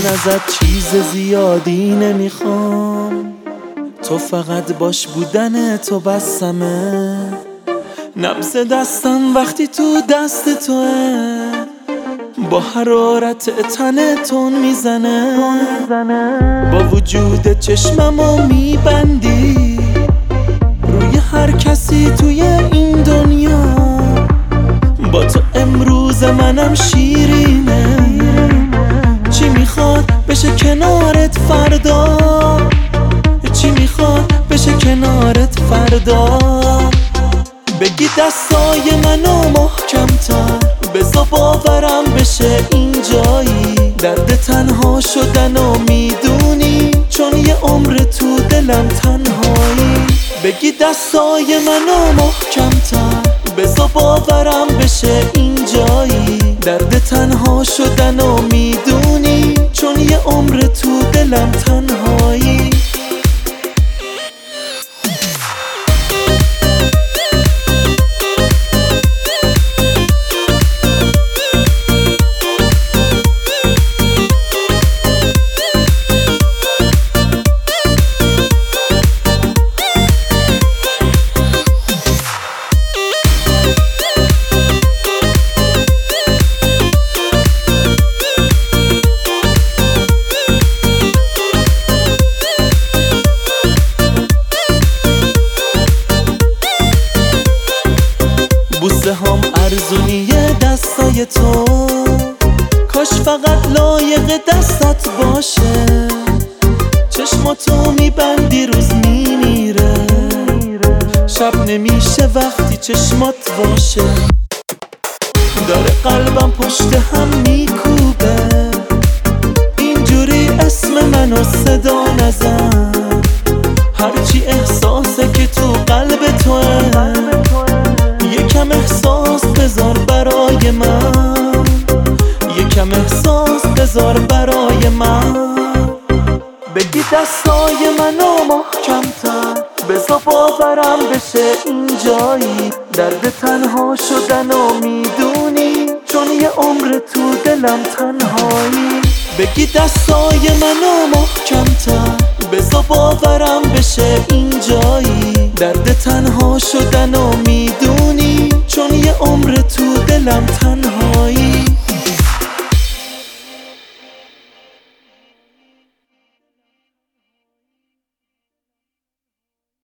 ازت چیز زیادی نمیخوام، تو فقط باش بودن تو بسمه. نبض دستم وقتی تو دست توه، با حرارت تنتون میزنه. با وجود چشممو میبندی روی هر کسی توی این دنیا. با تو امروز منم شیرینه، چی میخواد بشه کنارت فردا، چی میخواد بشه کنارت فردا. بگی دستای منو محکم‌تر، بذار باورم بشه اینجایی. درد تنها شدنو میدونی، چون یه عمر تو دلم تنهایی. بگی دستای منو محکم‌تر، بذار باورم بشه اینجایی. درد تنها شدنو میدونی، چون یه عمر تو دلم تنهایی. بوسه هم ارزونیه دستای تو، کاش فقط لایق دستات باشه. چشماتو میبندی روز میمیره، شب نمیشه وقتی چشمات باشه. داره قلبم پشت هم میکوبه، اینجوری اسم منو صدا نزن. هرچی احساسه که تو قلب توه، یکم احساس بذار برای من، یکم احساس بذار برای من. بگی دستای منو محکم‌تر، بذار باورم بشه اینجایی. درد تنها شدنو میدونی، چون یه عمر تو دلم تنهایی. بگی دستای منو محکم‌تر، بذار باورم بشه اینجایی. درد تنها شدنو میدونی، چون یه عمر تو دلم تنهایی.